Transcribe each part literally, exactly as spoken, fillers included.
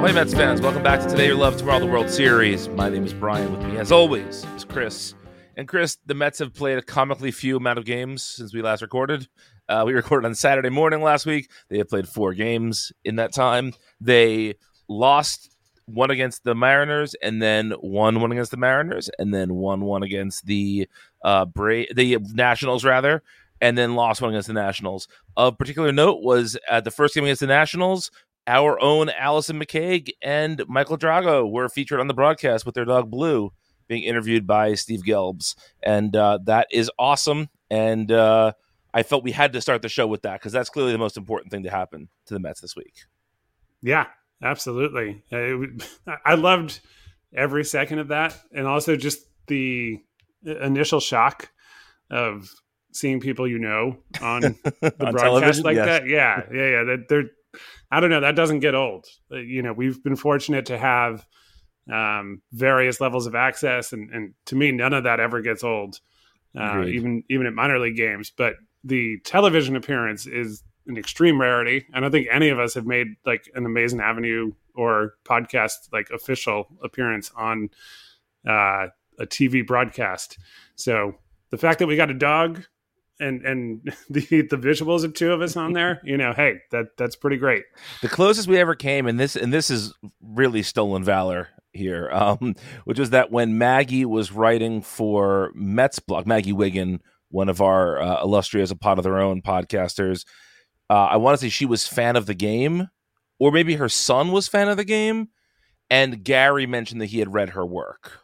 Hey Mets fans, welcome back to Today Your Love, Tomorrow the World Series. My name is Brian. With me, as always, is Chris. And Chris, the Mets have played a comically few amount of games since we last recorded. Uh, we recorded on Saturday morning last week. They have played four games in that time. They lost one against the Mariners, and then won one against the Mariners, and then won one against the uh, Bra- the Nationals, rather, and then lost one against the Nationals. Of particular note was at the first game against the Nationals, our own Allison McCaig and Michael Drago were featured on the broadcast with their dog Blue, being interviewed by Steve Gelbs. And uh, that is awesome. And uh, I felt we had to start the show with that because that's clearly the most important thing to happen to the Mets this week. Yeah, absolutely. It, I loved every second of that. And also just the initial shock of seeing people you know on the on broadcast television? like Yes. that. Yeah, yeah, yeah. That they're, I don't know. That doesn't get old. You know, we've been fortunate to have um, various levels of access, and, and to me, none of that ever gets old, uh, even even at minor league games. But the television appearance is an extreme rarity. I don't think any of us have made like an Amazing Avenue or podcast like official appearance on uh, a T V broadcast. So the fact that we got a dog and and the the visuals of two of us on there, you know, hey, that that's pretty great. The closest we ever came, and this and this is really stolen valor here, um, which was that when Maggie was writing for Mets Blog, Maggie Wiggin, one of our uh, illustrious A Pod of Their Own podcasters, uh, I want to say she was fan of the game, or maybe her son was fan of the game, and Gary mentioned that he had read her work.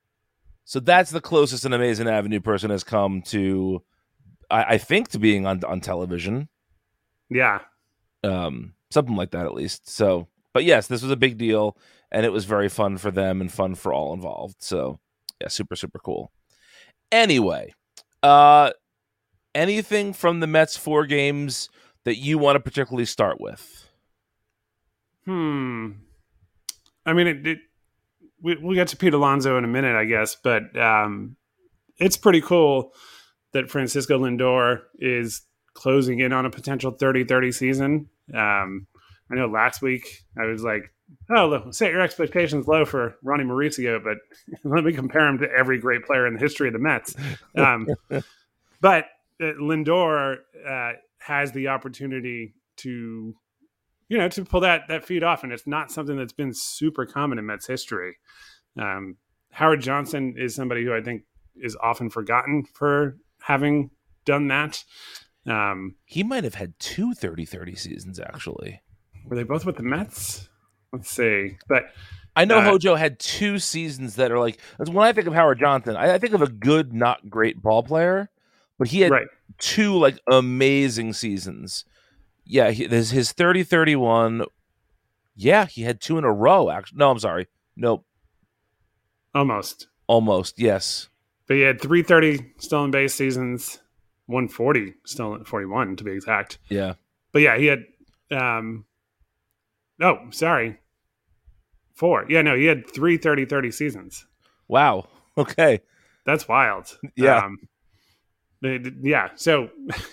So that's the closest an Amazing Avenue person has come to, I, I think, to being on, on television. Yeah. Um, something like that, at least. So, but yes, this was a big deal, and it was very fun for them and fun for all involved. So, yeah, super, super cool. Anyway, uh, anything from the Mets four games that you want to particularly start with? Hmm. I mean, it, it we, we'll get to Pete Alonso in a minute, I guess, but um, it's pretty cool that Francisco Lindor is closing in on a potential thirty thirty season. Um, I know last week I was like, oh, set your expectations low for Ronnie Mauricio, but let me compare him to every great player in the history of the Mets. Um, but uh, Lindor uh, has the opportunity to, you know, to pull that that feat off, and it's not something that's been super common in Mets history. Um, Howard Johnson is somebody who I think is often forgotten for having done that. Um, he might have had two thirty thirty seasons, actually. Were they both with the Mets? Let's see. But I know uh, Hojo had two seasons that are like, when I think of Howard Johnson, I, I think of a good, not great ball player, but he had right. two like amazing seasons. Yeah, he, there's his thirty thirty-one. Yeah, he had two in a row, actually. No, I'm sorry. Nope. Almost. Almost, yes. But he had three thirty stolen base seasons, one forty stolen, forty-one to be exact. Yeah. But yeah, he had, um, oh, sorry. Four. Yeah, no, he had three thirty thirty seasons. Wow. Okay. That's wild. Yeah. Um, yeah. So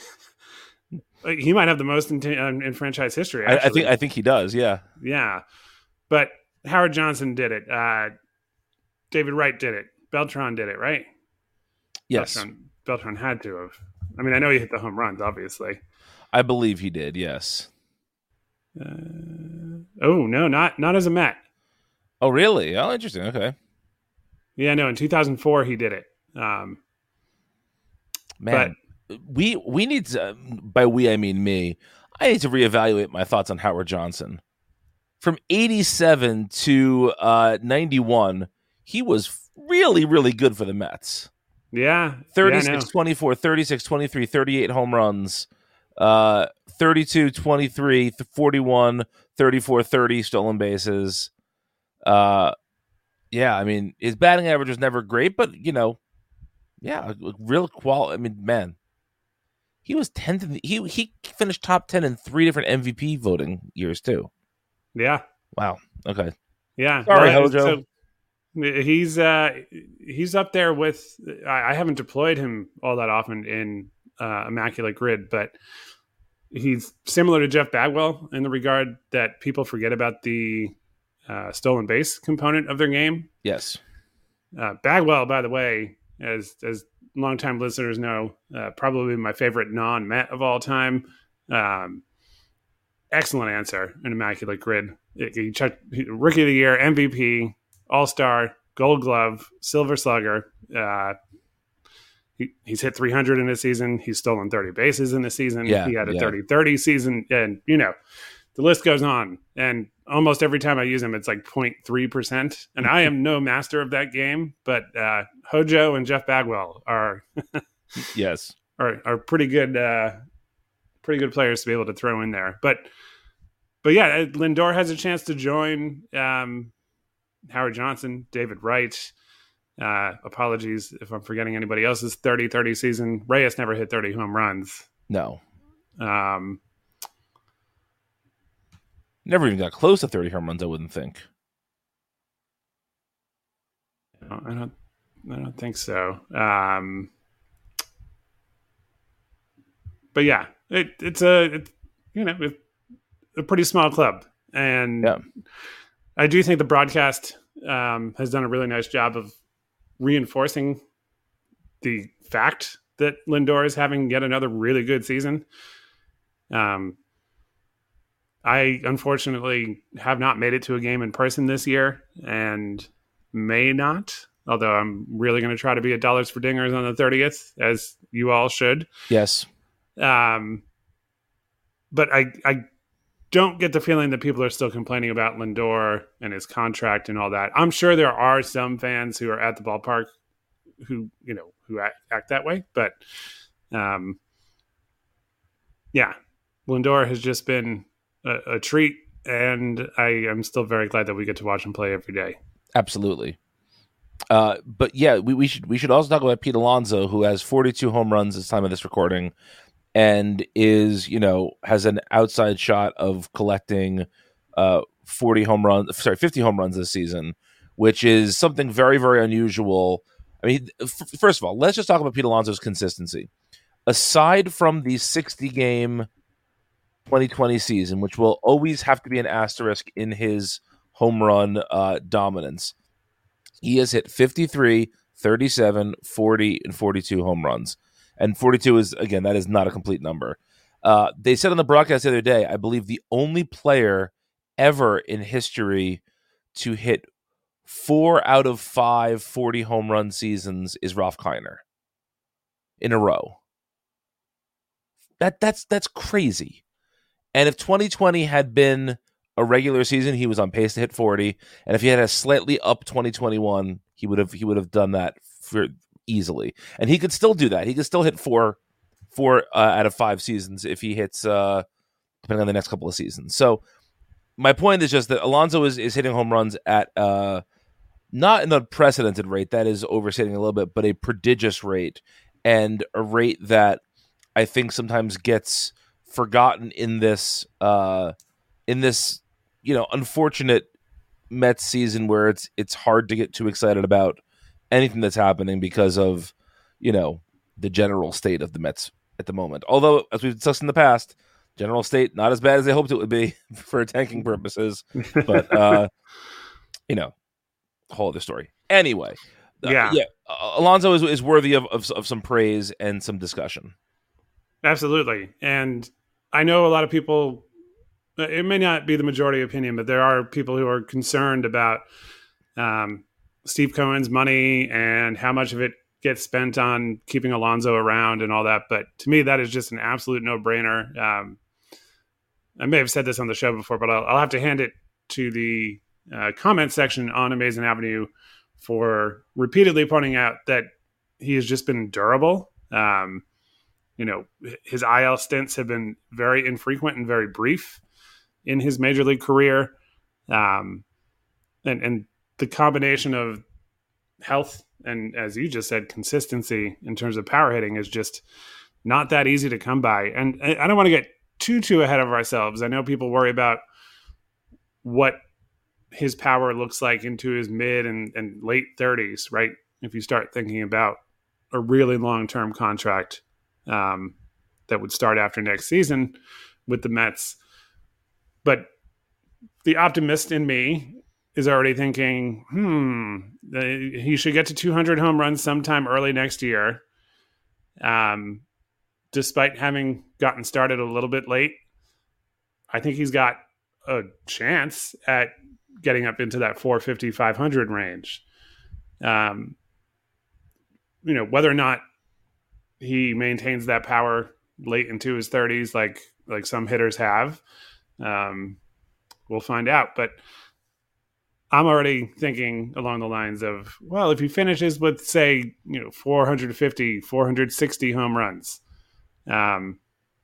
he might have the most in, in franchise history. I, I think I think he does. Yeah. Yeah. But Howard Johnson did it. Uh, David Wright did it. Beltran did it, right? Yes. Beltran, Beltran had to have. I mean, I know he hit the home runs, obviously. I believe he did. Yes. Uh, oh no, not not as a Met. Oh really? Oh, interesting. Okay. Yeah, no. In two thousand four, he did it. Um, Man, but, we we need to. By we, I mean me. I need to reevaluate my thoughts on Howard Johnson. From eighty-seven to uh, ninety-one, he was really, really good for the Mets. Yeah. thirty-six yeah, twenty-four, thirty-six twenty-three, thirty-eight home runs, uh, thirty-two twenty-three, forty-one, thirty-four thirty stolen bases. Uh, yeah, I mean, his batting average was never great, but, you know, yeah, real quality. I mean, man, he was tenth. In the, he, he finished top ten in three different M V P voting years, too. Yeah. Wow. Okay. Yeah. Sorry, well, Hojo. So he's uh, he's up there with. I, I haven't deployed him all that often in uh, Immaculate Grid, but he's similar to Jeff Bagwell in the regard that people forget about the uh, stolen base component of their game. Yes. Uh, Bagwell, by the way, as as longtime listeners know, uh, probably my favorite non-Met of all time. Um, excellent answer, an immaculate grid. He checked Rookie of the Year, M V P, All-Star, Gold Glove, Silver Slugger. Uh, he, he's hit three hundred in a season. He's stolen thirty bases in a season. Yeah, he had a yeah. thirty thirty season. And, you know, the list goes on. And almost every time I use him, it's like zero point three percent. And I am no master of that game, but uh, Hojo and Jeff Bagwell are yes are, are pretty good uh, pretty good players to be able to throw in there. But but yeah, Lindor has a chance to join um, Howard Johnson, David Wright. Uh, apologies if I'm forgetting anybody else's thirty thirty season. Reyes never hit thirty home runs. No. Um, Never even got close to thirty home runs, I wouldn't think. I don't I don't think so. Um, but yeah, it, it's a it, you know it, a pretty small club, and yeah. I do think the broadcast um, has done a really nice job of reinforcing the fact that Lindor is having yet another really good season. Um, I unfortunately have not made it to a game in person this year, and may not. Although I'm really going to try to be at Dollars for Dingers on the thirtieth, as you all should. Yes. Um, but I I don't get the feeling that people are still complaining about Lindor and his contract and all that. I'm sure there are some fans who are at the ballpark who, you know, who act, act that way. But, um, yeah, Lindor has just been a, a treat, and I am still very glad that we get to watch him play every day. Absolutely. Uh, but yeah, we, we should we should also talk about Pete Alonso, who has forty-two home runs at the time of this recording, and is, you know, has an outside shot of collecting uh, forty home runs, sorry, fifty home runs this season, which is something very, very unusual. I mean, f- first of all, let's just talk about Pete Alonso's consistency. Aside from the sixty-game twenty twenty season, which will always have to be an asterisk in his home run uh, dominance, he has hit fifty-three, thirty-seven, forty, and forty-two home runs. And forty-two is, again, that is not a complete number. Uh, they said on the broadcast the other day, I believe the only player ever in history to hit four out of five forty home run seasons is Ralph Kiner in a row. That that's that's crazy. And if twenty twenty had been a regular season, he was on pace to hit forty. And if he had a slightly up twenty twenty-one, he would have he would have done that for easily. And he could still do that. He could still hit four four uh, out of five seasons if he hits uh, depending on the next couple of seasons. So my point is just that Alonso is, is hitting home runs at uh, not an unprecedented rate. That is overstating a little bit, but a prodigious rate, and a rate that I think sometimes gets forgotten in this uh, in this you know unfortunate Mets season where it's it's hard to get too excited about anything that's happening because of you know the general state of the Mets at the moment. Although, as we've discussed in the past, general state not as bad as they hoped it would be for tanking purposes, but uh, you know, a whole other story. Anyway, yeah, uh, yeah, uh, Alonso is is worthy of, of of some praise and some discussion. Absolutely, and I know a lot of people. It may not be the majority opinion, but there are people who are concerned about um, Steve Cohen's money and how much of it gets spent on keeping Alonso around and all that. But to me, that is just an absolute no-brainer. Um, I may have said this on the show before, but I'll, I'll have to hand it to the uh, comment section on Amazing Avenue for repeatedly pointing out that he has just been durable. Um, you know, his I L stints have been very infrequent and very brief in his major league career. Um, and, and the combination of health and, as you just said, consistency in terms of power hitting is just not that easy to come by. And I don't want to get too, too ahead of ourselves. I know people worry about what his power looks like into his mid and, and late thirties, right? If you start thinking about a really long-term contract um, that would start after next season with the Mets. But the optimist in me is already thinking, hmm, he should get to two hundred home runs sometime early next year. Um, despite having gotten started a little bit late, I think he's got a chance at getting up into that four fifty, five hundred range. Um, you know, whether or not he maintains that power late into his thirties, like like some hitters have, um, we'll find out. But I'm already thinking along the lines of, well, if he finishes with, say, you know, four fifty, four sixty home runs, um,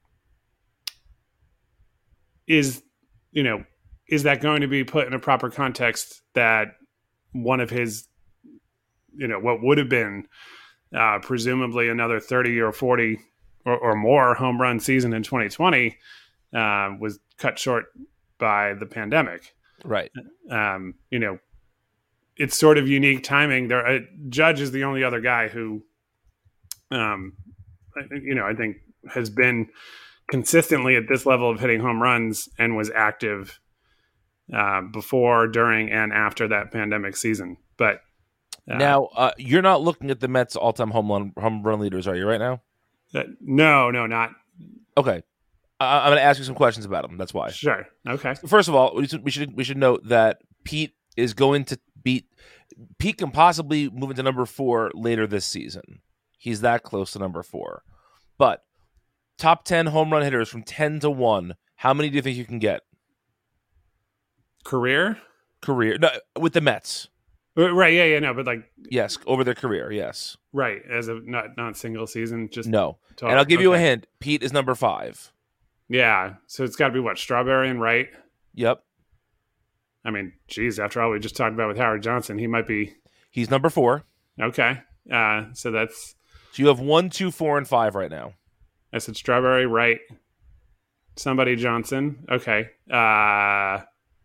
is, you know, is that going to be put in a proper context that one of his, you know, what would have been uh, presumably another thirty or forty or, or more home run season in twenty twenty uh, was cut short by the pandemic. Right. Um, you know, it's sort of unique timing. There, uh, Judge is the only other guy who, um, you know, I think has been consistently at this level of hitting home runs and was active uh, before, during, and after that pandemic season. But uh, now uh, you're not looking at the Mets' all-time home run home run leaders, are you? Right now? Uh, no, no, not. Okay. I'm going to ask you some questions about him. That's why. Sure. Okay. First of all, we should we should, we should note that Pete is going to beat. Pete can possibly move into number four later this season. He's that close to number four. But top ten home run hitters from ten to one. How many do you think you can get? Career. Career. No, with the Mets. Right. Yeah. Yeah. No. But like. Yes, over their career. Yes. Right. As a not not single season. Just no. Talk. And I'll give okay. you a hint. Pete is number five. Yeah, so it's got to be what, Strawberry and Wright? Yep. I mean, geez, after all we just talked about with Howard Johnson, he might be. He's number four. Okay, uh, so that's. So you have one, two, four, and five right now. I said Strawberry, Wright, somebody Johnson. Okay. Uh,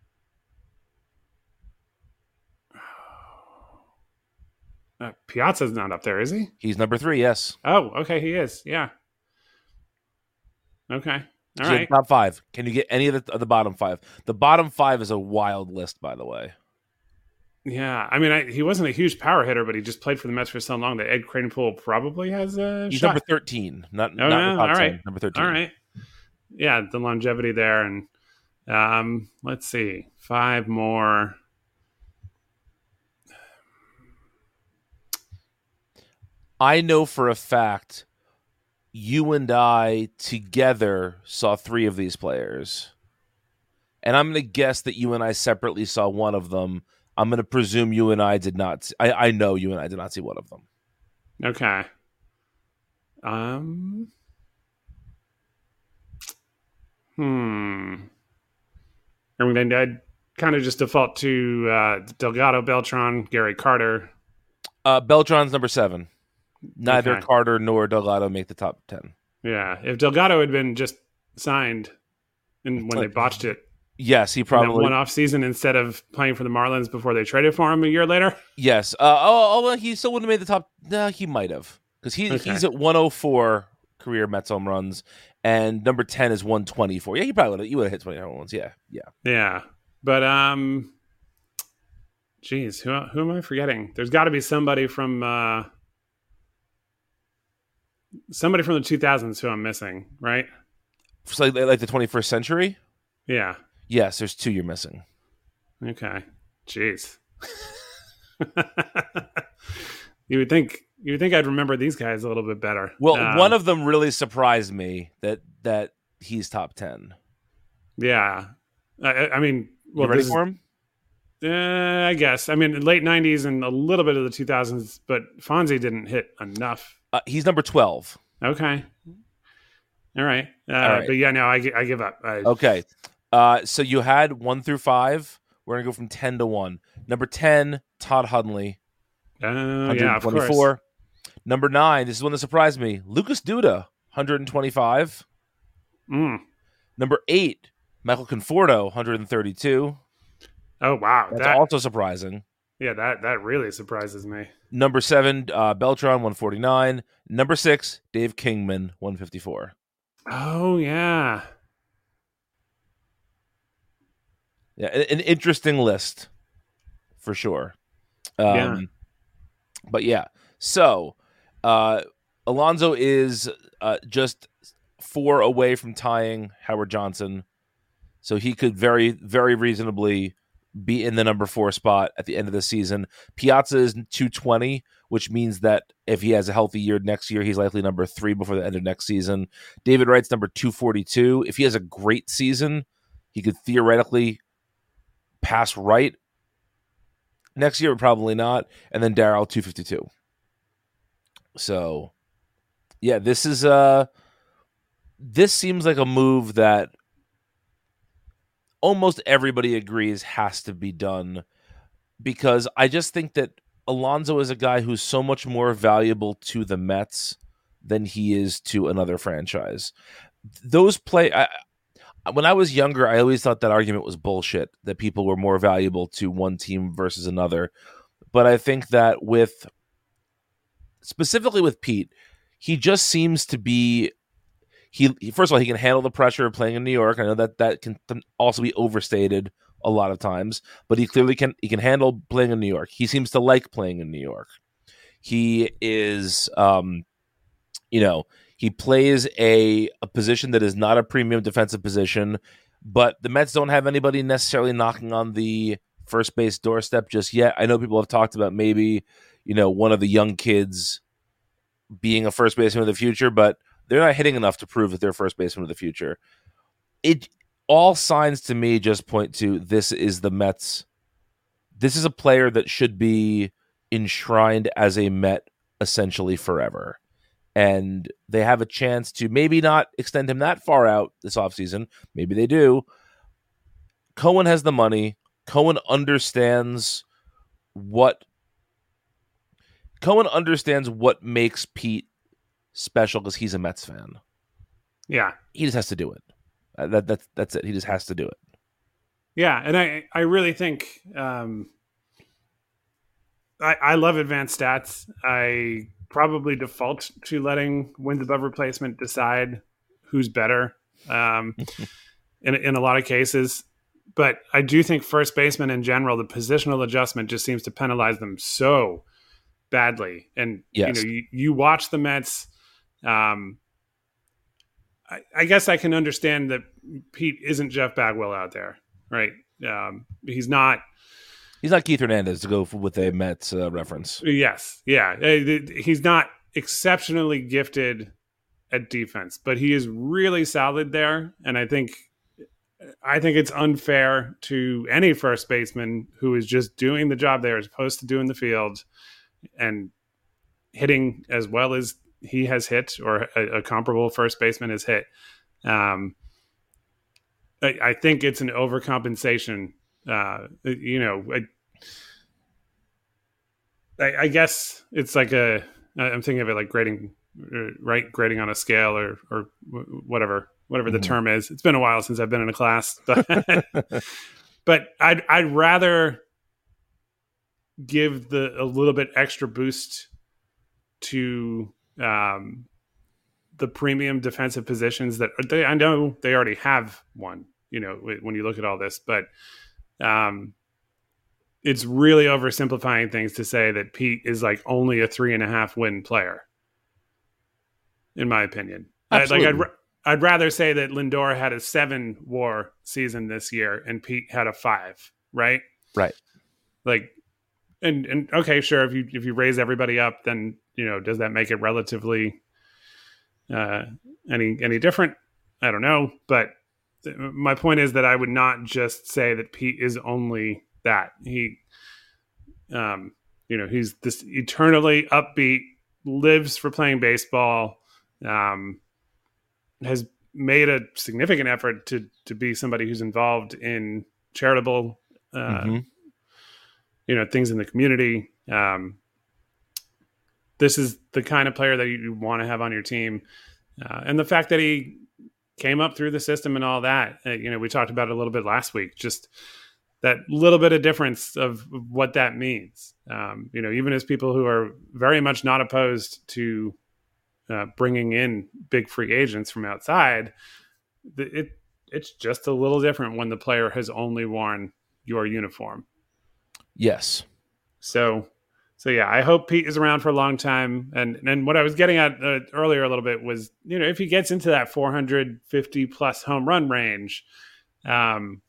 uh, Piazza's not up there, is he? He's number three. Yes. Oh, okay, he is. Yeah. Okay. All so right. Top five. Can you get any of the, of the bottom five? The bottom five is a wild list, by the way. Yeah, I mean, I, he wasn't a huge power hitter, but he just played for the Mets for so long that Ed Kranepool probably has a He's shot. number thirteen, not, oh, not yeah, the top all right. ten, number thirteen. All right. Yeah, the longevity there. And um, let's see, five more. I know for a fact you and I together saw three of these players. And I'm going to guess that you and I separately saw one of them. I'm going to presume you and I did not. See, I, I know you and I did not see one of them. Okay. Um. Hmm. I mean, I'd kind of just default to uh, Delgado, Beltran, Gary Carter. Uh, Beltran's number seven. Neither Okay. Carter nor Delgado make the top ten. Yeah. If Delgado had been just signed and when they botched it, yes, he in that probably one off season instead of playing for the Marlins before they traded for him a year later. Yes. Uh, oh, oh, well, he still wouldn't have made the top. No, he might have because he Okay. he's at one oh four career Mets home runs, and number ten is one twenty-four. Yeah, he probably would have. You would have hit twenty home runs. Yeah, yeah. Yeah. But um, geez, who who am I forgetting? There's got to be somebody from uh, somebody from the two thousands who I'm missing, right? So like, like the twenty-first century. Yeah. Yes, there's two you're missing. Okay. Jeez. you would think you would think I'd remember these guys a little bit better. Well, Um, one of them really surprised me that that he's top ten. Yeah. I, I mean, well, you ready this for is- him? Uh, I guess. I mean, late nineties and a little bit of the two thousands, but Fonzie didn't hit enough. Uh, he's number twelve. Okay. All right. Uh, All right. But yeah, no, I, gi- I give up. I, Okay. Uh, so you had one through five. We're gonna go from ten to one. Number ten, Todd Hundley. uh, yeah, of course. Number nine, this is one that surprised me. Lucas Duda, one hundred twenty-five. Mm. Number eight, Michael Conforto, one hundred thirty-two. Oh, wow. That's That, also surprising. yeah, that, that really surprises me. Number seven, uh, Beltran, one forty-nine. Number six, Dave Kingman, one fifty-four. Oh, yeah. Yeah, an, an interesting list. for sure. Um, Yeah. But yeah, so uh, Alonso is uh, just four away from tying Howard Johnson. So he could very, very reasonably be in the number four spot at the end of the season. Piazza is two twenty, which means that if he has a healthy year next year, he's likely number three before the end of next season. David Wright's number two forty-two. If he has a great season, he could theoretically pass Wright. Next year, probably not. And then Darrell, two fifty-two. So, yeah, this is uh this seems like a move that almost everybody agrees has to be done, because I just think that Alonso is a guy who's so much more valuable to the Mets than he is to another franchise. Those play I, when I was younger, I always thought that argument was bullshit, that people were more valuable to one team versus another. But I think that with specifically with Pete, he just seems to be he first of all, he can handle the pressure of playing in New York. I know that that can also be overstated a lot of times, but he clearly can he can handle playing in New York. He seems to like playing in New York. He is um you know, he plays a a position that is not a premium defensive position, but the Mets don't have anybody necessarily knocking on the first base doorstep just yet. I know people have talked about maybe, you know, one of the young kids being a first baseman of the future, but they're not hitting enough to prove that they're first baseman of the future. It all signs to me just point to this is the Mets. This is a player that should be enshrined as a Met essentially forever. And they have a chance to maybe not extend him that far out this offseason. Maybe they do. Cohen has the money. Cohen understands what Cohen understands what makes Pete special because he's a Mets fan. Yeah. He just has to do it. Uh, that, that's, that's it. He just has to do it. Yeah, and I, I really think um, I, I love advanced stats. I probably default to letting wins above replacement decide who's better um, in, in a lot of cases. But I do think first baseman in general, the positional adjustment just seems to penalize them so badly. And yes. you know, you, you watch the Mets. Um, I, I guess I can understand that Pete isn't Jeff Bagwell out there, right? Um, he's not. He's not Keith Hernandez, to go for, with a Mets uh, reference. Yes, yeah. He's not exceptionally gifted at defense, but he is really solid there. And I think, I think it's unfair to any first baseman who is just doing the job they are supposed to do in the field and hitting as well as he has hit, or a, a comparable first baseman has hit. Um, I, I think it's an overcompensation. Uh, you know, I, I, I guess it's like a, I'm thinking of it like grading, right? Grading on a scale or, or whatever, whatever the mm-hmm. term is. It's been a while since I've been in a class, but, but I'd, I'd rather give the, a little bit extra boost to, um, the premium defensive positions that they, I know they already have one, you know, when you look at all this, but, um, it's really oversimplifying things to say that Pete is like only a three and a half win player, in my opinion. Absolutely. Like I'd, I'd rather say that Lindor had a seven WAR season this year and Pete had a five, right? Right. Like, and, and okay, sure. If you, if you raise everybody up, then, you know, does that make it relatively, uh, any, any different? I don't know. But th- my point is that I would not just say that Pete is only that. He, um, you know, he's this eternally upbeat, lives for playing baseball, um, has made a significant effort to, to be somebody who's involved in charitable, uh, mm-hmm. you know, things in the community. Um, this is the kind of player that you, you want to have on your team. Uh, and the fact that he came up through the system and all that, uh, you know, we talked about it a little bit last week, just that little bit of difference of what that means. Um, you know, even as people who are very much not opposed to uh, bringing in big free agents from outside, it it's just a little different when the player has only worn your uniform. Yes. So, so yeah, I hope Pete is around for a long time. And and what I was getting at uh, earlier a little bit was, you know, if he gets into that four hundred fifty plus home run range, um,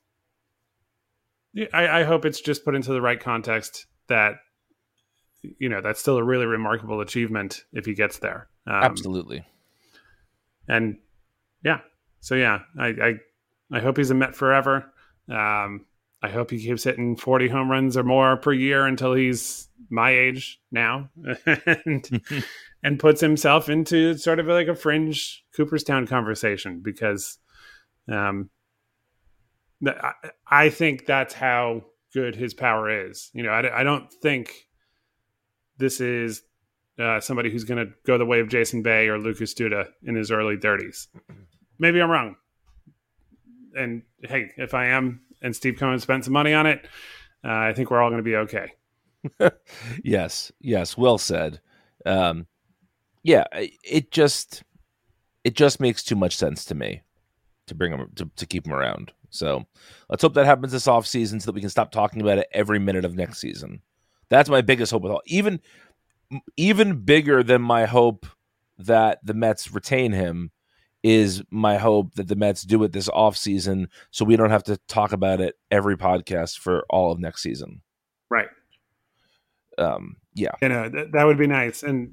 I, I hope it's just put into the right context that, you know, that's still a really remarkable achievement if he gets there. Um, Absolutely. And yeah, so yeah, I, I, I hope he's a Met forever. Um, I hope he keeps hitting forty home runs or more per year until he's my age now, and and puts himself into sort of like a fringe Cooperstown conversation, because um, I, I think that's how good his power is. You know, I, I don't think this is uh, somebody who's going to go the way of Jason Bay or Lucas Duda in his early thirties. Maybe I'm wrong. And hey, if I am, and Steve Cohen spent some money on it, uh, I think we're all going to be okay. Yes, yes, well said. Um, yeah, it just it just makes too much sense to me to bring him to, to keep him around. So let's hope that happens this offseason so that we can stop talking about it every minute of next season. That's my biggest hope with all. Even even bigger than my hope that the Mets retain him is my hope that the Mets do it this offseason so we don't have to talk about it every podcast for all of next season. Right. Um, yeah. You know, th- that would be nice. And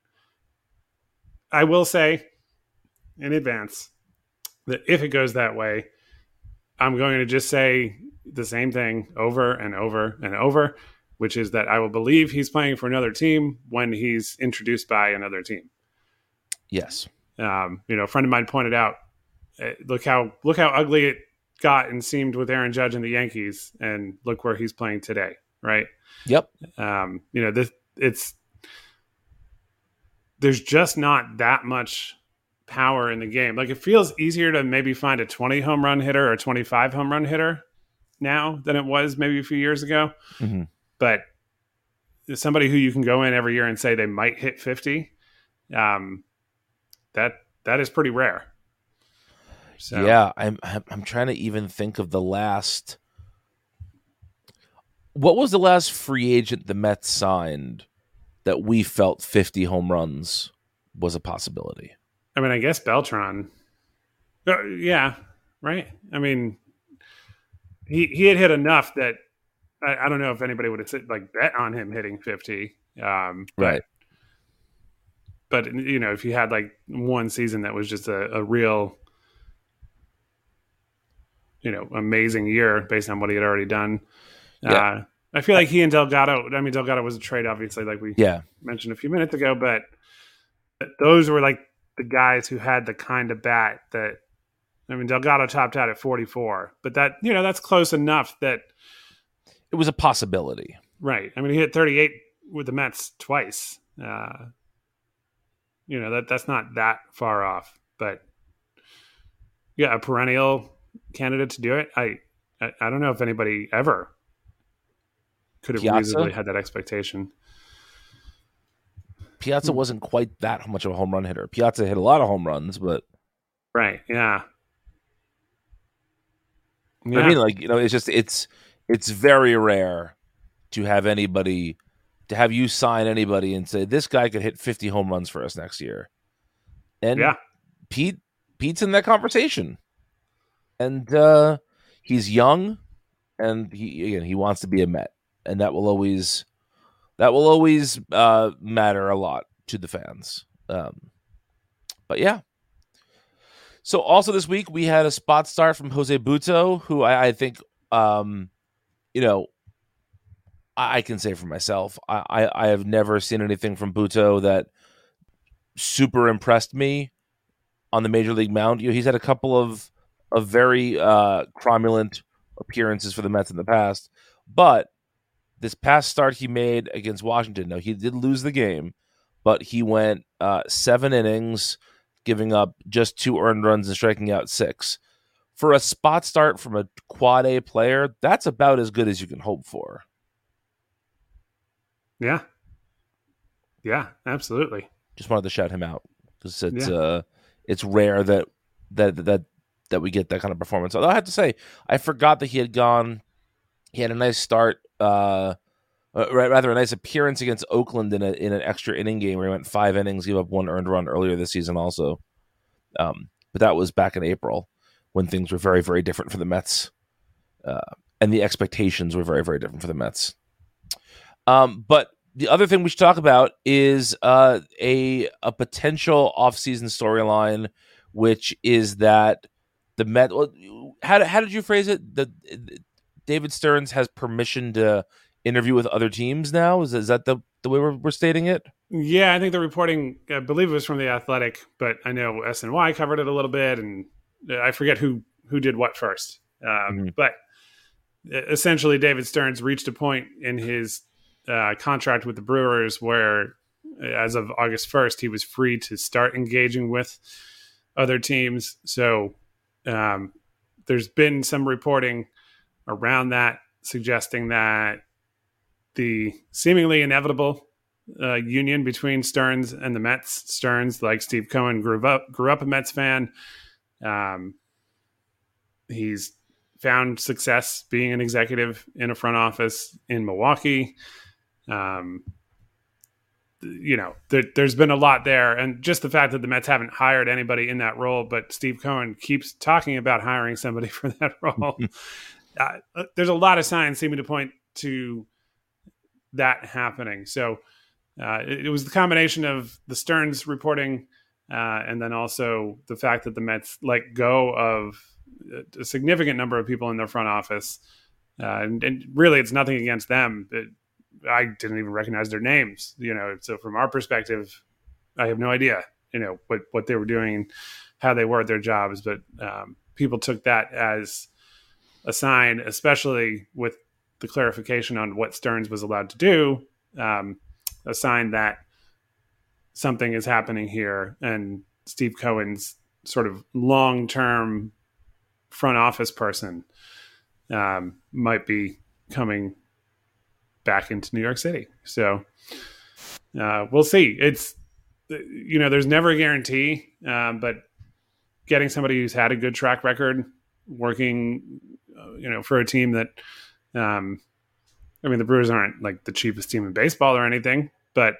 I will say in advance that if it goes that way, I'm going to just say the same thing over and over and over, which is that I will believe he's playing for another team when he's introduced by another team. Yes. Um, you know, a friend of mine pointed out, uh, look how look how ugly it got and seemed with Aaron Judge and the Yankees, and look where he's playing today, right? Yep. Um, you know, this it's there's just not that much power in the game. Like, it feels easier to maybe find a twenty home run hitter or twenty-five home run hitter now than it was maybe a few years ago. Mm-hmm. But somebody who you can go in every year and say they might hit fifty, um, that that is pretty rare. So. Yeah, I'm I'm trying to even think of the last. What was the last free agent the Mets signed that we felt fifty home runs was a possibility? I mean, I guess Beltran. Uh, yeah, right. I mean, he he had hit enough that I, I don't know if anybody would have said, like, bet on him hitting fifty. Um, but, right. But, you know, if he had like one season that was just a, a real, you know, amazing year based on what he had already done. Yeah. Uh, I feel like he and Delgado, I mean, Delgado was a trade, obviously, like we yeah. mentioned a few minutes ago, but those were like the guys who had the kind of bat that, I mean, Delgado topped out at forty-four, but that, you know, that's close enough that it was a possibility. Right. I mean, he hit thirty-eight with the Mets twice. Uh, you know, that that's not that far off, but yeah, a perennial candidate to do it. I, I, I don't know if anybody ever could have Piazza? reasonably had that expectation. Piazza hmm. wasn't quite that much of a home run hitter. Piazza hit a lot of home runs, but right, yeah. yeah. I mean, like, you know, it's just it's it's very rare to have anybody to have you sign anybody and say this guy could hit fifty home runs for us next year. And yeah, Pete Pete's in that conversation, and uh, he's young, and he again he wants to be a Met, and that will always that will always uh, matter a lot to the fans. Um, but yeah. So also this week we had a spot start from Jose Butto, who I, I think, um, you know, I, I can say for myself, I, I, I have never seen anything from Butto that super impressed me on the major league mound. You know, he's had a couple of of very uh, cromulent appearances for the Mets in the past, but this past start he made against Washington, no, he did lose the game, but he went uh, seven innings, giving up just two earned runs and striking out six. For a spot start from a quad A player, that's about as good as you can hope for. Yeah. Yeah, absolutely. Just wanted to shout him out because it's yeah. uh, it's rare that that that that we get that kind of performance. Although I have to say, I forgot that he had gone. He had a nice start uh, uh, rather a nice appearance against Oakland in a in an extra inning game where he went five innings, gave up one earned run earlier this season also. Um, but that was back in April when things were very, very different for the Mets. Uh, and the expectations were very, very different for the Mets. Um, but the other thing we should talk about is uh, a a potential offseason storyline, which is that the Met. How did, how did you phrase it? The David Stearns has permission to interview with other teams now. Is is that the the way we're, we're stating it? Yeah, I think the reporting, I believe it was from The Athletic, but I know S N Y covered it a little bit, and I forget who who did what first. Um, mm-hmm. But essentially, David Stearns reached a point in his uh, contract with the Brewers where, as of August first, he was free to start engaging with other teams. So um, there's been some reporting around that suggesting that the seemingly inevitable uh, union between Stearns and the Mets. Stearns, like Steve Cohen, grew up grew up a Mets fan. Um, he's found success being an executive in a front office in Milwaukee. Um, you know, there, there's been a lot there, and just the fact that the Mets haven't hired anybody in that role, but Steve Cohen keeps talking about hiring somebody for that role. uh, there's a lot of signs seeming to point to that happening. So uh, it, it was the combination of the Stearns reporting uh, and then also the fact that the Mets let go of a significant number of people in their front office. Uh, and, and really, it's nothing against them. It, I didn't even recognize their names, you know. So from our perspective, I have no idea, you know, what, what they were doing and how they were at their jobs. But um, people took that as a sign, especially with the clarification on what Stearns was allowed to do, um, a sign that something is happening here, and Steve Cohen's sort of long-term front office person um, might be coming back into New York City. So uh, we'll see. It's, you know, there's never a guarantee, um, but getting somebody who's had a good track record working, uh, you know, for a team that, um, I mean, the Brewers aren't like the cheapest team in baseball or anything, but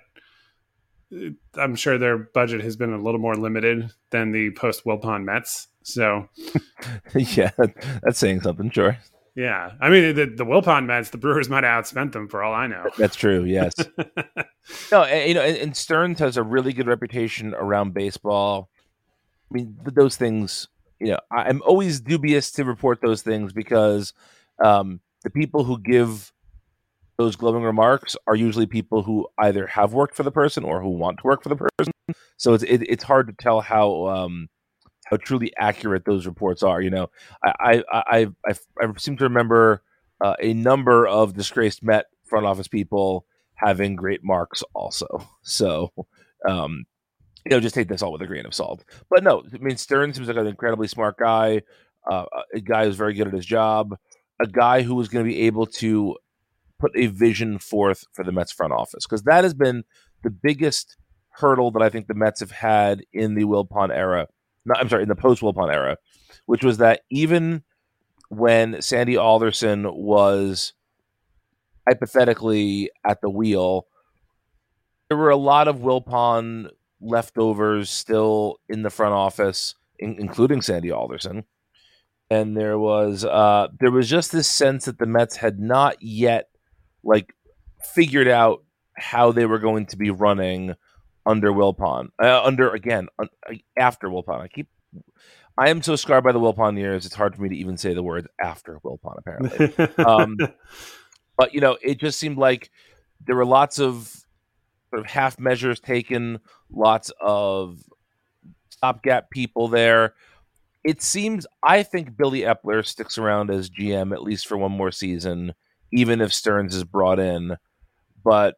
I'm sure their budget has been a little more limited than the post Wilpon Mets. So, yeah, that's saying something. Sure. Yeah, I mean, the, the Wilpon Mets, the Brewers might have outspent them for all I know. That's true. Yes. no, and, you know, and, and Stearns has a really good reputation around baseball. I mean, th- those things. You know, I'm always dubious to report those things because um, the people who give those glowing remarks are usually people who either have worked for the person or who want to work for the person. So it's it, it's hard to tell how. Um, how truly accurate those reports are. You know, I I I, I, I seem to remember uh, a number of disgraced Met front office people having great marks also. So, um, you know, just take this all with a grain of salt. But no, I mean, Stearns seems like an incredibly smart guy, uh, a guy who's very good at his job, a guy who is going to be able to put a vision forth for the Mets front office, because that has been the biggest hurdle that I think the Mets have had in the Wilpon era. No, I'm sorry, in the post-Wilpon era, which was that even when Sandy Alderson was hypothetically at the wheel, there were a lot of Wilpon leftovers still in the front office, in, including Sandy Alderson. And there was uh, there was just this sense that the Mets had not yet like figured out how they were going to be running under Wilpon, uh, under again uh, after Wilpon. I keep, I am so scarred by the Wilpon years. It's hard for me to even say the word after Wilpon. Apparently, um, but you know, it just seemed like there were lots of sort of half measures taken, lots of stopgap people there. It seems, I think Billy Epler sticks around as G M at least for one more season, even if Stearns is brought in, but.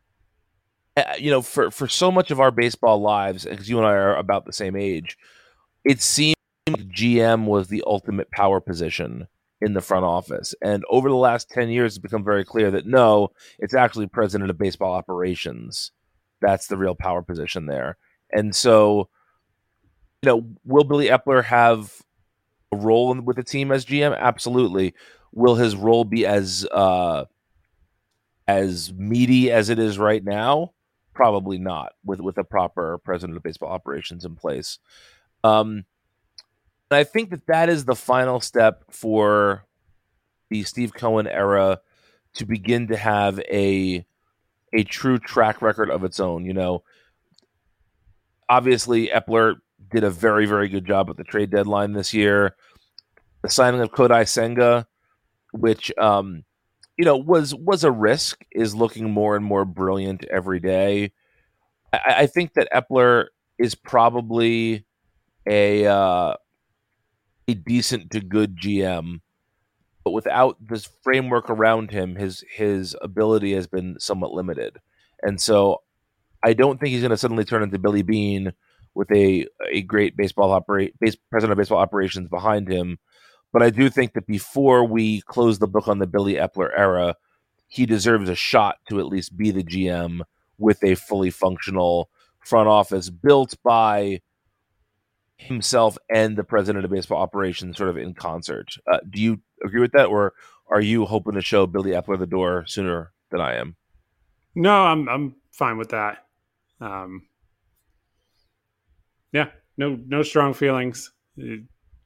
You know, for, for so much of our baseball lives, because you and I are about the same age, it seemed like G M was the ultimate power position in the front office. And over the last ten years, it's become very clear that no, it's actually president of baseball operations. That's the real power position there. And so, you know, will Billy Epler have a role in, with the team as G M? Absolutely. Will his role be as uh, as meaty as it is right now, probably not with, with a proper president of baseball operations in place. Um, and I think that that is the final step for the Steve Cohen era to begin to have a a true track record of its own. You know, obviously Epler did a very, very good job at the trade deadline this year. The signing of Kodai Senga, which um, you know was was a risk, is looking more and more brilliant every day. I, I think that Epler is probably a uh, a decent to good G M, but without this framework around him, his his ability has been somewhat limited. And so I don't think he's going to suddenly turn into Billy Beane with a a great baseball operate base, president of baseball operations behind him. But I do think that before we close the book on the Billy Epler era, he deserves a shot to at least be the G M with a fully functional front office built by himself and the president of baseball operations sort of in concert. Uh, do you agree with that, or are you hoping to show Billy Epler the door sooner than I am? No, I'm I'm fine with that. Um, yeah, no no strong feelings. You,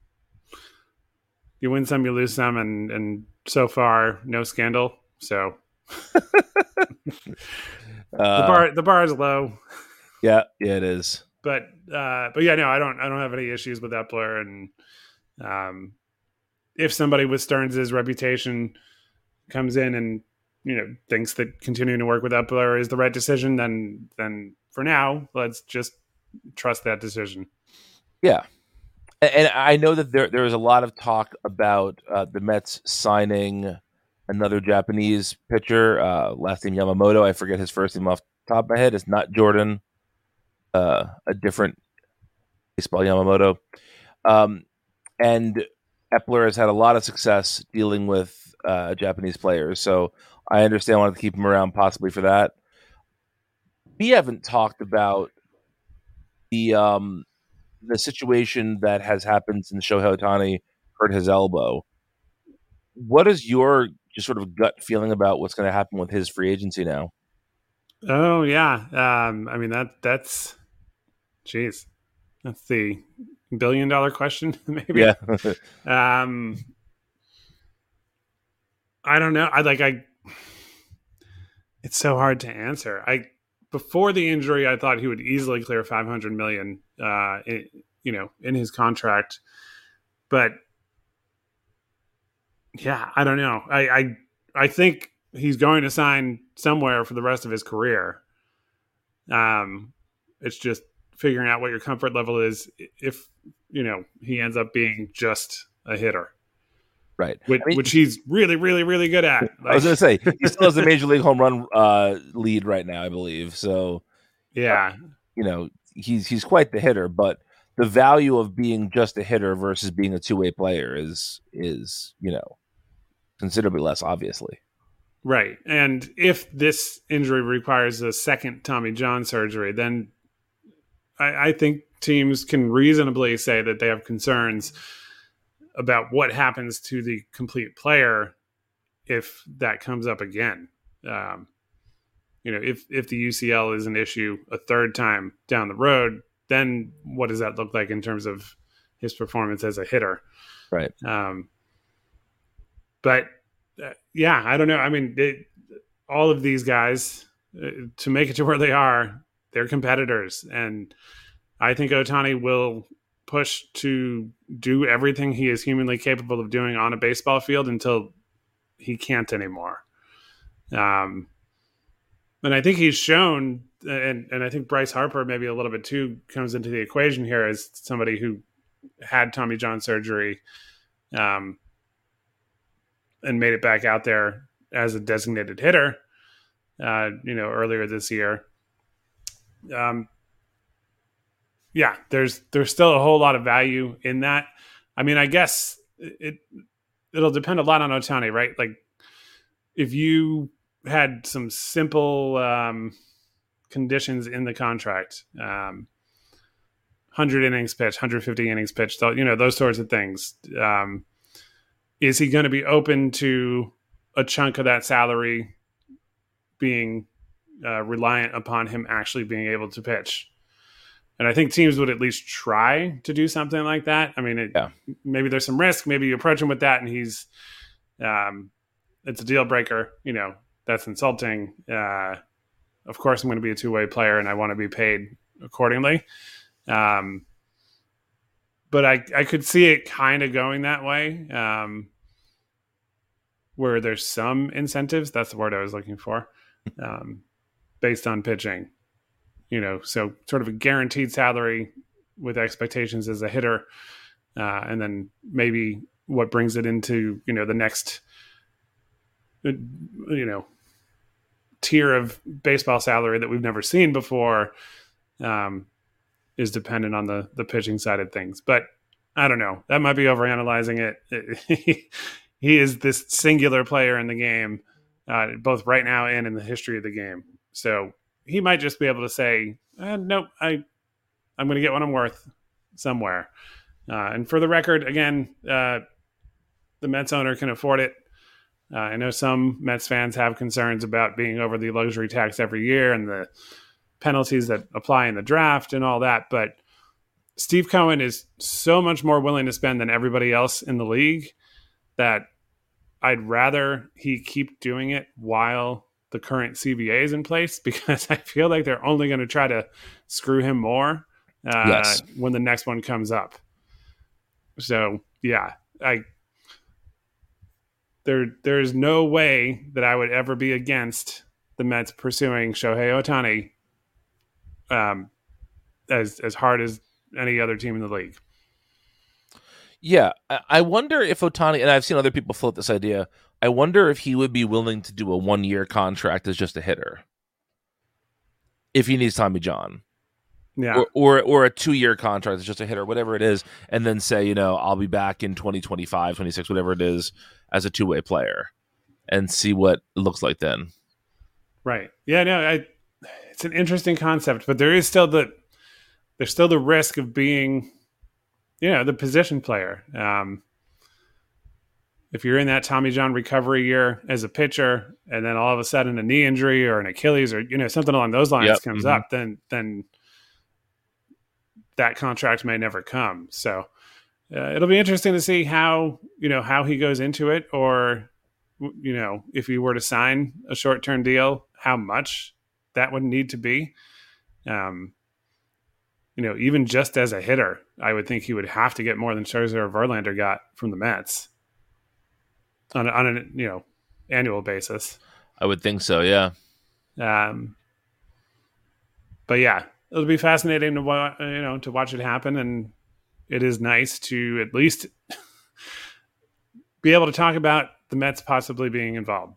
you win some, you lose some, and and so far no scandal. So uh, the bar the bar is low. Yeah, yeah, it is. But uh, but yeah, no, I don't I don't have any issues with Epler, and um, if somebody with Stearns' reputation comes in and you know thinks that continuing to work with Epler is the right decision, then then for now let's just trust that decision. Yeah, and I know that there there is a lot of talk about uh, the Mets signing another Japanese pitcher, uh, last name Yamamoto. I forget his first name off the top of my head. It's not Jordan. Uh, a different baseball Yamamoto. Um, and Epler has had a lot of success dealing with uh, Japanese players. So I understand I wanted to keep him around possibly for that. We haven't talked about the um, the situation that has happened since Shohei Ohtani hurt his elbow. What is your just sort of gut feeling about what's going to happen with his free agency now? Oh yeah, um, I mean that that's, geez, that's the billion dollar question, maybe. Yeah. um, I don't know. I like I. It's so hard to answer. I before the injury, I thought he would easily clear five hundred million. Uh, in, you know, in his contract, but yeah, I don't know. I, I I think he's going to sign somewhere for the rest of his career. Um, it's just figuring out what your comfort level is if you know he ends up being just a hitter. Right, which, I mean, which he's really, really, really good at. Like, I was going to say he still has the major league home run uh, lead right now, I believe. So, yeah, uh, you know, he's he's quite the hitter. But the value of being just a hitter versus being a two way player is is you know considerably less, obviously. Right, and if this injury requires a second Tommy John surgery, then I, I think teams can reasonably say that they have concerns about what happens to the complete player if that comes up again. Um, you know, if, if the U C L is an issue a third time down the road, then what does that look like in terms of his performance as a hitter? Right. Um, but uh, yeah, I don't know. I mean, it, all of these guys uh, to make it to where they are, they're competitors. And I think Ohtani will push to do everything he is humanly capable of doing on a baseball field until he can't anymore. Um, and I think he's shown, and, and I think Bryce Harper maybe a little bit too comes into the equation here as somebody who had Tommy John surgery um, and made it back out there as a designated hitter, uh, you know, earlier this year. Um, Yeah, there's there's still a whole lot of value in that. I mean, I guess it it'll depend a lot on Ohtani, right? Like if you had some simple um, conditions in the contract, um, one hundred innings pitched, one hundred fifty innings pitched, you know, those sorts of things. Um, is he going to be open to a chunk of that salary being uh, reliant upon him actually being able to pitch. And I think teams would at least try to do something like that. I mean, it, yeah. maybe there's some risk. Maybe you approach him with that and he's, um, it's a deal breaker. You know, that's insulting. Uh, of course, I'm going to be a two-way player and I want to be paid accordingly. Um, but I, I could see it kind of going that way, um, where there's some incentives. That's the word I was looking for, um, based on pitching. You know, so sort of a guaranteed salary with expectations as a hitter, uh, and then maybe what brings it into, you know, the next, you know, tier of baseball salary that we've never seen before, um, is dependent on the the pitching side of things. But I don't know. That might be overanalyzing it. He is this singular player in the game, uh, both right now and in the history of the game. So he might just be able to say, eh, nope, I, I'm going to get what I'm worth somewhere. Uh, and for the record, again, uh, the Mets owner can afford it. Uh, I know some Mets fans have concerns about being over the luxury tax every year and the penalties that apply in the draft and all that. But Steve Cohen is so much more willing to spend than everybody else in the league that I'd rather he keep doing it while the current C B A is in place, because I feel like they're only going to try to screw him more uh, yes. when the next one comes up. So yeah, I there there's no way that I would ever be against the Mets pursuing Shohei Ohtani um, as as hard as any other team in the league. Yeah, I wonder if Ohtani, and I've seen other people float this idea, I wonder if he would be willing to do a one-year contract as just a hitter if he needs Tommy John. Yeah. Or, or or a two-year contract as just a hitter, whatever it is, and then say, you know, I'll be back in twenty twenty-five, twenty-six, whatever it is, as a two-way player, and see what it looks like then. Right. Yeah, no, I, it's an interesting concept, but there is still the there's still the risk of being, you know, the position player. Um, if you're in that Tommy John recovery year as a pitcher, and then all of a sudden a knee injury or an Achilles or, you know, something along those lines yep. comes mm-hmm. up, then then that contract may never come. So uh, it'll be interesting to see how, you know, how he goes into it, or, you know, if he were to sign a short-term deal, how much that would need to be. Um, you know, even just as a hitter, I would think he would have to get more than Scherzer or Verlander got from the Mets on a, on a, you know, annual basis. I would think so. Yeah. Um, but yeah, it'll be fascinating to watch, you know, to watch it happen. And it is nice to at least be able to talk about the Mets possibly being involved.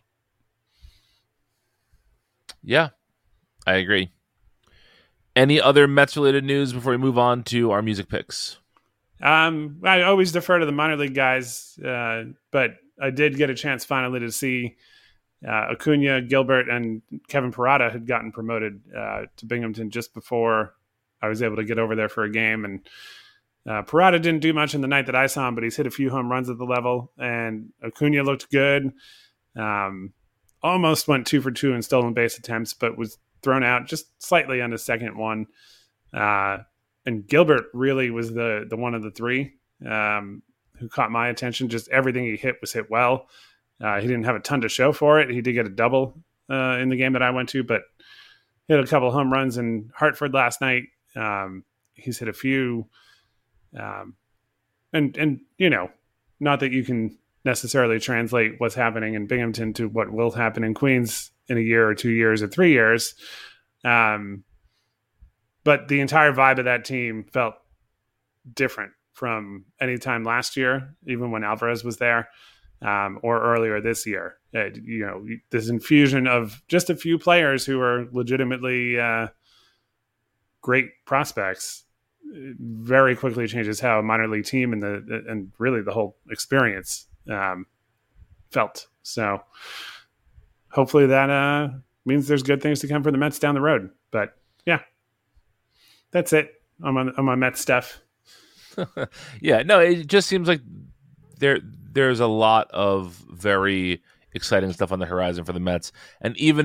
Yeah, I agree. Any other Mets-related news before we move on to our music picks? Um, I always defer to the minor league guys, uh, but I did get a chance finally to see uh, Acuna, Gilbert, and Kevin Parada had gotten promoted uh, to Binghamton just before I was able to get over there for a game. And uh, Parada didn't do much in the night that I saw him, but he's hit a few home runs at the level, and Acuna looked good. Um, almost went two for two in stolen base attempts, but was thrown out just slightly on the second one. Uh, and Gilbert really was the the one of the three um, who caught my attention. Just everything he hit was hit well. Uh, he didn't have a ton to show for it. He did get a double uh, in the game that I went to, but hit a couple home runs in Hartford last night. Um, he's hit a few. Um, and, and, you know, not that you can necessarily translate what's happening in Binghamton to what will happen in Queens in a year or two years or three years. Um, but the entire vibe of that team felt different from any time last year, even when Alvarez was there, um, or earlier this year. Uh, you know, this infusion of just a few players who are legitimately uh, great prospects very quickly changes how a minor league team and the and really the whole experience um, felt. So hopefully that uh, means there's good things to come for the Mets down the road. But yeah, that's it on my, on my Mets stuff. Yeah, no, it just seems like there there's a lot of very exciting stuff on the horizon for the Mets. And even if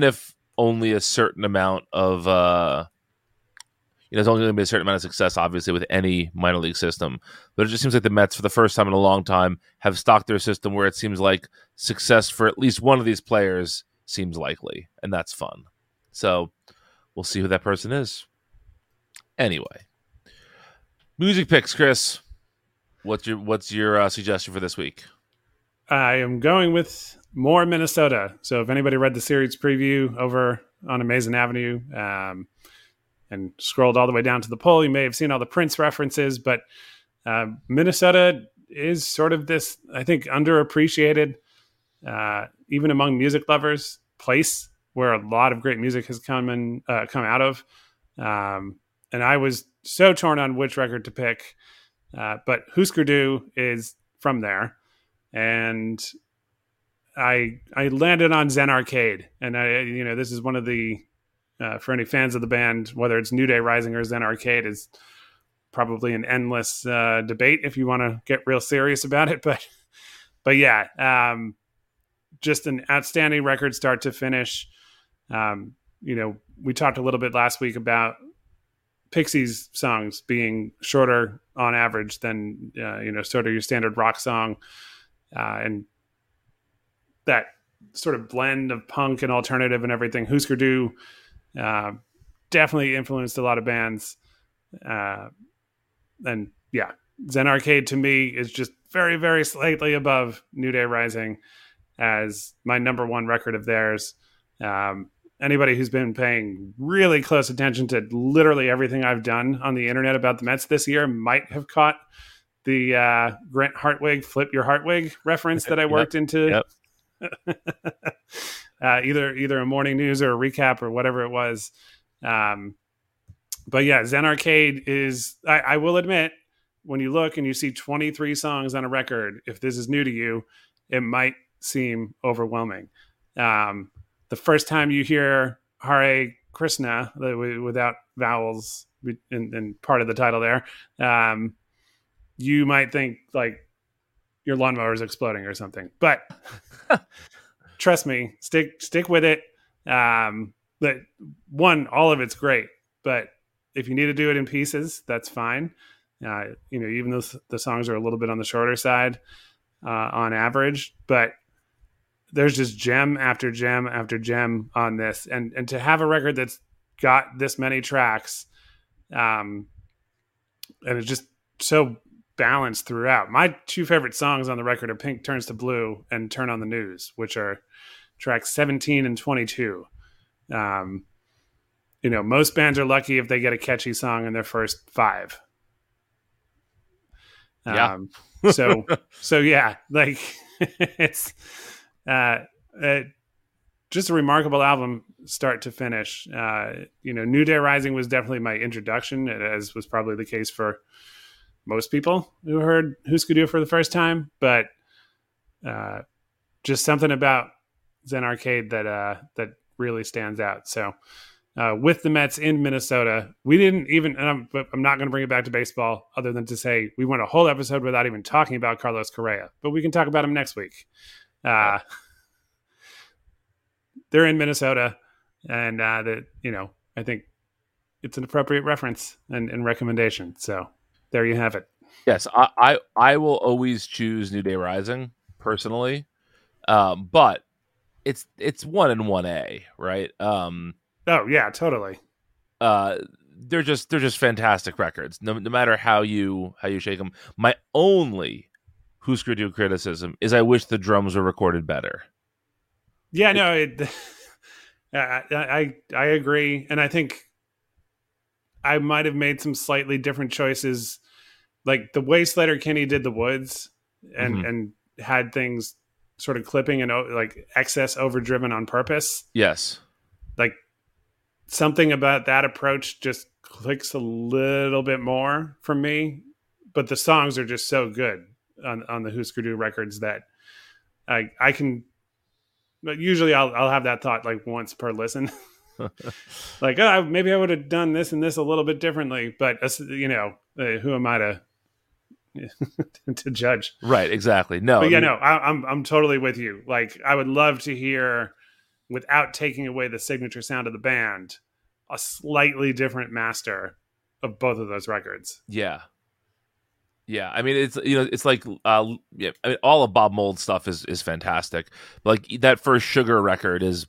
only a certain amount of uh, you know, there's only going to be a certain amount of success, obviously, with any minor league system. But it just seems like the Mets, for the first time in a long time, have stocked their system where it seems like success for at least one of these players seems likely, and that's fun. So we'll see who that person is. Anyway, music picks, Chris. What's your what's your uh, suggestion for this week? I am going with more Minnesota. So if anybody read the series preview over on Amazing Avenue, um, and scrolled all the way down to the poll, you may have seen all the Prince references, but uh, Minnesota is sort of this, I think, underappreciated, uh, even among music lovers, place where a lot of great music has come in, uh, come out of. Um, and I was so torn on which record to pick, uh, but Husker Du is from there, and I I landed on Zen Arcade, and I you know this is one of the Uh, for any fans of the band, whether it's New Day Rising or Zen Arcade, is probably an endless uh, debate if you want to get real serious about it. But, but yeah, um, just an outstanding record start to finish. Um, you know, we talked a little bit last week about Pixies songs being shorter on average than, uh, you know, sort of your standard rock song. Uh, and that sort of blend of punk and alternative and everything, Husker Du Uh, definitely influenced a lot of bands. Uh, and yeah, Zen Arcade to me is just very, very slightly above New Day Rising as my number one record of theirs. Um, anybody who's been paying really close attention to literally everything I've done on the internet about the Mets this year might have caught the uh, Grant Hartwig, Flip Your Hartwig reference that I worked yep. into. Yep. Uh, either either a morning news or a recap or whatever it was. Um, but yeah, Zen Arcade is, I, I will admit, when you look and you see twenty-three songs on a record, if this is new to you, it might seem overwhelming. Um, the first time you hear Hare Krishna, without vowels in, in part of the title there, um, you might think like your lawnmower is exploding or something. But trust me, stick stick with it. Um, but one, all of it's great, but if you need to do it in pieces, that's fine. Uh, you know, even though the songs are a little bit on the shorter side uh, on average, but there's just gem after gem after gem on this, and and to have a record that's got this many tracks, um, and it's just so balanced throughout. My two favorite songs on the record are Pink Turns to Blue and Turn on the News, which are tracks seventeen and twenty-two. Um, you know, most bands are lucky if they get a catchy song in their first five. Yeah. Um, so, so yeah, like it's, uh, uh, just a remarkable album start to finish. Uh, you know, New Day Rising was definitely my introduction, as was probably the case for most people who heard Husker Du for the first time, but uh, just something about Zen Arcade that uh, that really stands out. So uh, with the Mets in Minnesota, we didn't even, and I'm, but I'm not going to bring it back to baseball other than to say we went a whole episode without even talking about Carlos Correa, but we can talk about him next week. Uh, they're in Minnesota, and uh, that, you know, I think it's an appropriate reference and, and recommendation. So there you have it. Yes, I, I, I will always choose New Day Rising personally, um, but it's it's one and one A, right? Um, oh yeah, totally. Uh, they're just they're just fantastic records. No, no matter how you how you shake them. My only Husker Du criticism is I wish the drums were recorded better. Yeah, no, it, I, I I agree, and I think I might have made some slightly different choices, like the way Sleater-Kinney did the Woods, and mm-hmm. and had things sort of clipping and like excess overdriven on purpose. Yes, like something about that approach just clicks a little bit more for me. But the songs are just so good on on the Husker Du records that I I can. But usually I'll I'll have that thought like once per listen, like oh maybe I would have done this and this a little bit differently. But you know, uh, who am I to to judge? Right, exactly. No, but I yeah, mean, no, I, I'm I'm totally with you. Like I would love to hear without taking away the signature sound of the band, a slightly different master of both of those records. Yeah. Yeah, I mean it's you know it's like uh yeah, I mean all of Bob Mould stuff is is fantastic. Like that first Sugar record is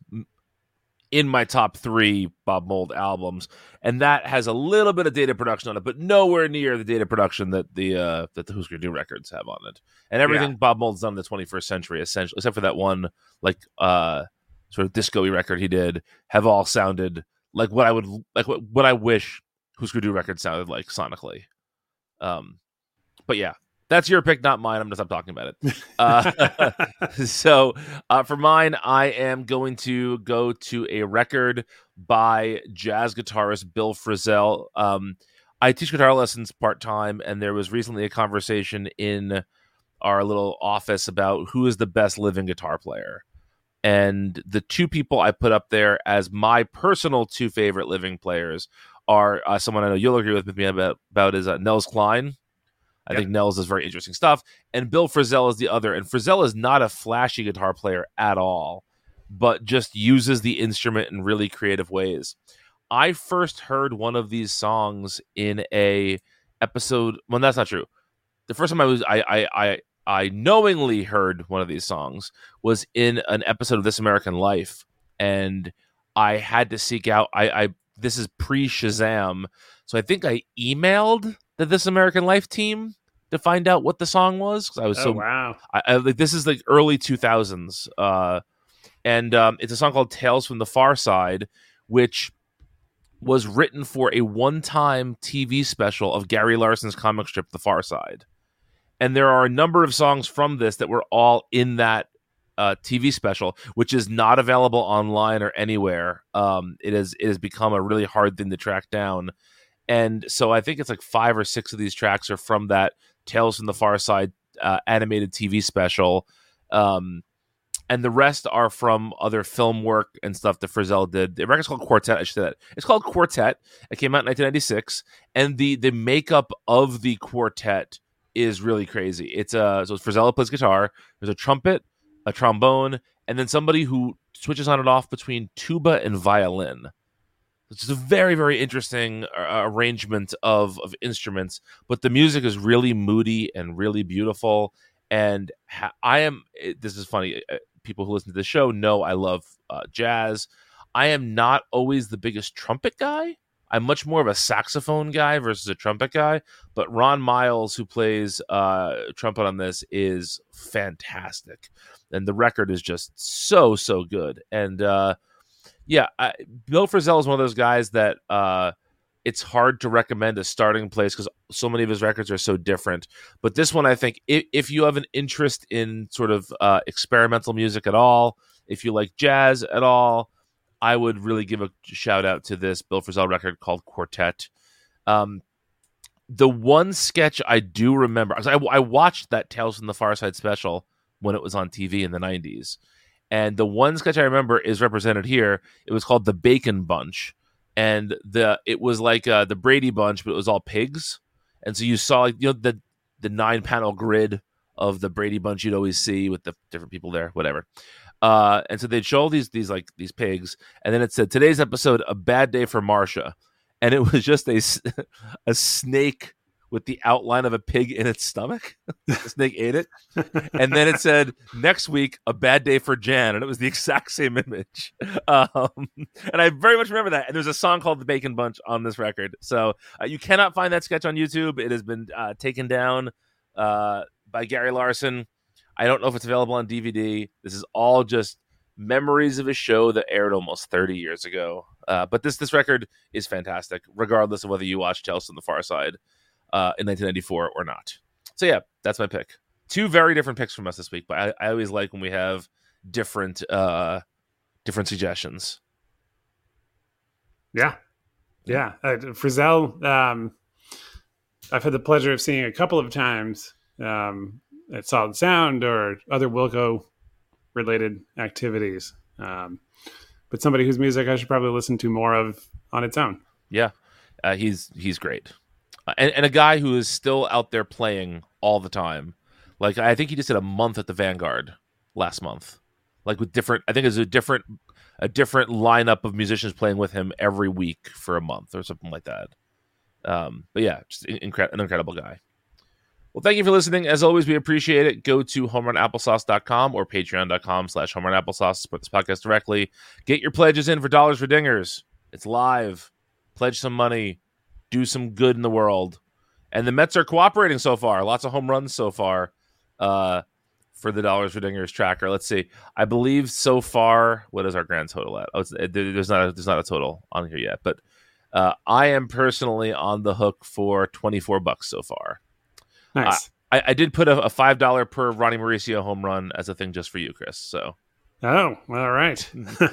in my top three Bob Mould albums, and that has a little bit of data production on it, but nowhere near the data production that the uh, that the Husker Du records have on it. And everything yeah. Bob Mould's done in the twenty-first century, essentially, except for that one like uh, sort of disco-y record he did, have all sounded like what I would like what, what I wish Husker Du records sounded like sonically. Um, but yeah. That's your pick, not mine. I'm going to stop talking about it. Uh, so uh, for mine, I am going to go to a record by jazz guitarist Bill Frisell. Um, I teach guitar lessons part-time, and there was recently a conversation in our little office about who is the best living guitar player. And the two people I put up there as my personal two favorite living players are uh, someone I know you'll agree with me about, about is uh, Nels Cline. I yep. think Nels is very interesting stuff. And Bill Frisell is the other. And Frisell is not a flashy guitar player at all, but just uses the instrument in really creative ways. I first heard one of these songs in a episode. Well, that's not true. The first time I was, I, I, I, I knowingly heard one of these songs was in an episode of This American Life. And I had to seek out, I, I this is pre-Shazam. So I think I emailed the This American Life team to find out what the song was. Cause I was oh, so wow. I, I, like this is like early two thousands, uh, and um, it's a song called "Tales from the Far Side," which was written for a one-time T V special of Gary Larson's comic strip "The Far Side," and there are a number of songs from this that were all in that uh, T V special, which is not available online or anywhere. Um, it has it has become a really hard thing to track down. And so I think it's like five or six of these tracks are from that Tales from the Far Side uh, animated T V special. Um, and the rest are from other film work and stuff that Frisell did. The record's called Quartet. I should say that. It's called Quartet. It came out in nineteen ninety-six. And the the makeup of the quartet is really crazy. It's uh, so Frisell plays guitar. There's a trumpet, a trombone, and then somebody who switches on and off between tuba and violin. It's a very, very interesting uh, arrangement of, of instruments, but the music is really moody and really beautiful. And ha- I am, it, this is funny, uh, people who listen to the show know I love uh, jazz. I am not always the biggest trumpet guy. I'm much more of a saxophone guy versus a trumpet guy. But Ron Miles, who plays uh, trumpet on this, is fantastic. And the record is just so, so good. And, uh, Yeah, I, Bill Frisell is one of those guys that uh, it's hard to recommend a starting place because so many of his records are so different. But this one, I think, if, if you have an interest in sort of uh, experimental music at all, if you like jazz at all, I would really give a shout out to this Bill Frisell record called Quartet. Um, the one sketch I do remember, I, I watched that Tales from the Far Side special when it was on T V in the nineties. And the one sketch I remember is represented here. It was called The Bacon Bunch. And the it was like uh, the Brady Bunch, but it was all pigs. And so you saw like you know the the nine panel grid of the Brady Bunch you'd always see with the different people there, whatever. Uh, and so they'd show all these these like these pigs, and then it said today's episode, a bad day for Marcia, and it was just a a snake with the outline of a pig in its stomach. The snake ate it. And then it said, next week, a bad day for Jan. And it was the exact same image. Um, and I very much remember that. And there's a song called The Bacon Bunch on this record. So uh, you cannot find that sketch on YouTube. It has been uh, taken down uh, by Gary Larson. I don't know if it's available on D V D. This is all just memories of a show that aired almost thirty years ago. Uh, but this this record is fantastic, regardless of whether you watch Tales from the Far Side Uh, in nineteen ninety-four or not. So yeah, that's my pick. Two very different picks from us this week, but I, I always like when we have different uh, different suggestions. Yeah, yeah. Uh, Frisell, um, I've had the pleasure of seeing a couple of times um, at Solid Sound or other Wilco related activities. Um, but somebody whose music I should probably listen to more of on its own. Yeah, uh, he's he's great. And, and a guy who is still out there playing all the time. Like, I think he just did a month at the Vanguard last month. Like, with different, I think it's a different a different lineup of musicians playing with him every week for a month or something like that. Um, but yeah, just incre- an incredible guy. Well, thank you for listening. As always, we appreciate it. Go to home run applesauce dot com or patreon.com slash home run applesauce. Support this podcast directly. Get your pledges in for Dollars for Dingers. It's live. Pledge some money. Do some good in the world. And the Mets are cooperating so far. Lots of home runs so far uh, for the Dollars for Dingers tracker. Let's see. I believe so far, what is our grand total at? Oh, it's, there's not a, there's not a total on here yet. But uh, I am personally on the hook for twenty-four bucks so far. Nice. Uh, I, I did put a, a five dollars per Ronnie Mauricio home run as a thing just for you, Chris. So, oh, all right.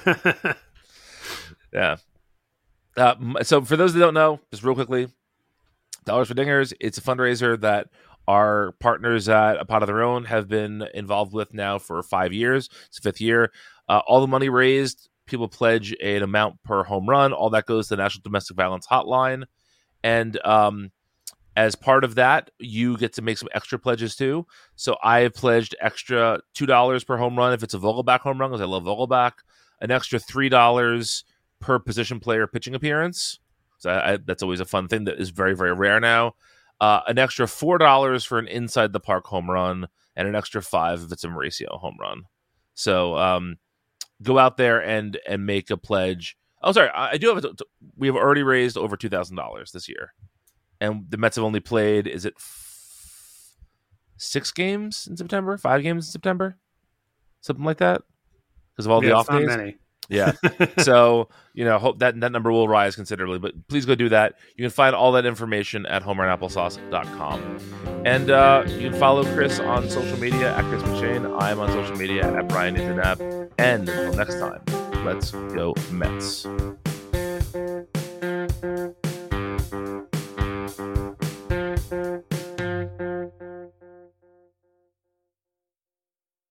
yeah. Uh, so for those that don't know, just real quickly, Dollars for Dingers, it's a fundraiser that our partners at A Pot of Their Own have been involved with now for five years. It's the fifth year. Uh, all the money raised, people pledge an amount per home run. All that goes to the National Domestic Violence Hotline. And um, as part of that, you get to make some extra pledges too. So I have pledged extra two dollars per home run if it's a Vogelbach home run, because I love Vogelbach. An extra three dollars per position player pitching appearance. So I, I, that's always a fun thing that is very, very rare now. Uh, an extra four dollars for an inside the park home run, and an extra five if it's a Mauricio home run. So um, go out there and and make a pledge. Oh, sorry, I, I do have. A, we have already raised over two thousand dollars this year, and the Mets have only played. Is it f- six games in September? Five games in September? Something like that, because of all yeah, the off not days. Many. Yeah. So, you know, hope that that number will rise considerably, but please go do that. You can find all that information at home run applesauce dot com. And uh, you can follow Chris on social media at Chris McShane. I am on social media at Brian Internet. And until next time, let's go Mets.